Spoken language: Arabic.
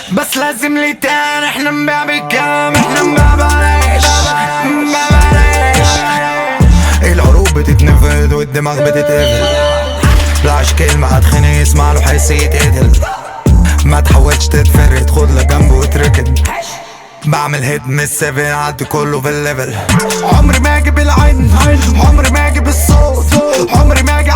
بس لازم لي تاني، احنا نبيع بكام، احنا نبيع بلاش، نبيع بلاش. العروق بتتنفض والدماغ بتتقفل، بلاش كلمة هتخنق يسمع له حس يتقتل. ما تحاولش تتفرد، خد لك جنبه واتركد. بعمل هيت من السيفن عدي كله بالليفل. عمري ما اجي بالعين، عمري ما اجي بالصوت، عمري ما اجي